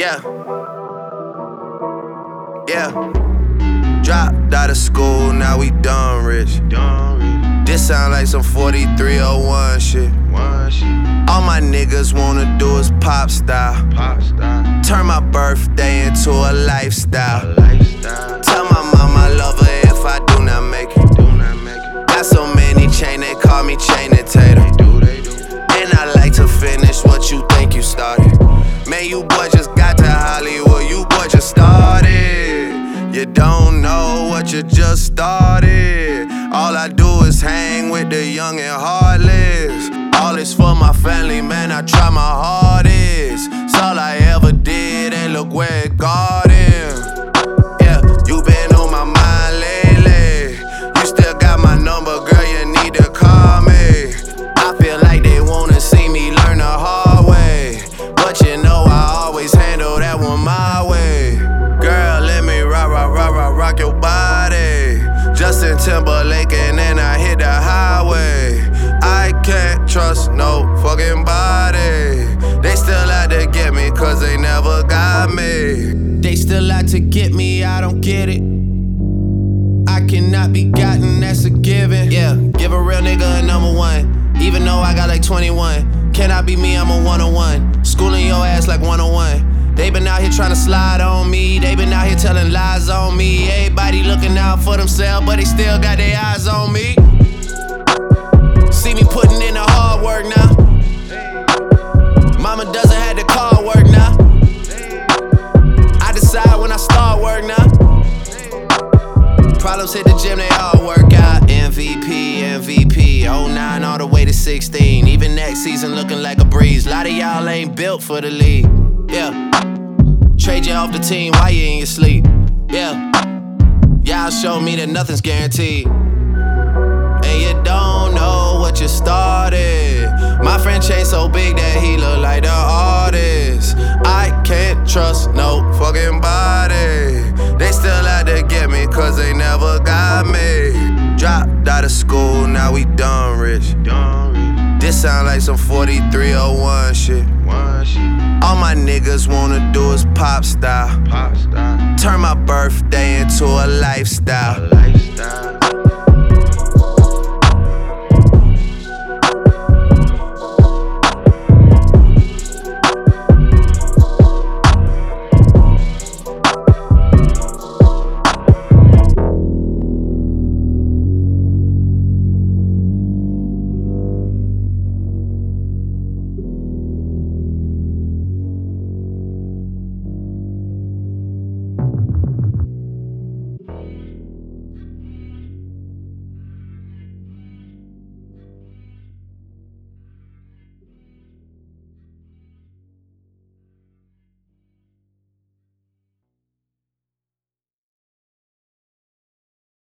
Yeah. Yeah. Dropped out of school, now we done rich. This sound like some 4301 shit. All my niggas wanna do is pop style. Turn my birthday into a lifestyle. Tell my mama I love her if I do not make it. Got so many chain, they call me Chainin' Tatum. And I like to finish what you think you started. Man, you boy just got to Hollywood, you boy just started. You don't know what you just started. All I do is hang with the young and heartless. All is for my family, man, I try my hardest. It's all I ever did, and look where it got him. Yeah, you been on my mind lately. You still got my number, girl, you need to call me. I feel like they wanna see me learn the hard way, but you know I always handle that one my way. Girl, let me rock your body. Justin Timberlake and then I hit the highway. I can't trust no fucking body. They still out to get me cause they never got me. They still out to get me, I don't get it. I cannot be gotten, that's a given. Yeah, give a real nigga a number one, even though I got like 21. Can I be me, I'm a 101. Schooling your ass like 101. They been out here trying to slide on me. They been out here telling lies on me. Everybody looking out for themselves, but they still got their eyes on me. See me putting in the hard work now. Mama doesn't have the car work now. I decide when I start work now. Problems hit the gym, they all work out. MVP, 09 all the way to 16. Even next season looking like a breeze. A lot of y'all ain't built for the league. Yeah. Trade you off the team while you in your sleep. Yeah. Y'all show me that nothing's guaranteed. And you don't know what you started. My friend Chase so big that he look like the artist. I can't trust no fucking body. They still out to get me cause they never got me. Dropped out of school, now we done rich. This sound like some 4301 shit. All my niggas wanna do is pop style. Turn my birthday into a lifestyle.